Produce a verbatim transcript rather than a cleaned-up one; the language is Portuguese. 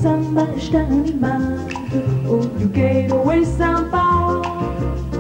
samba está animado, o Trigueiro em São Paulo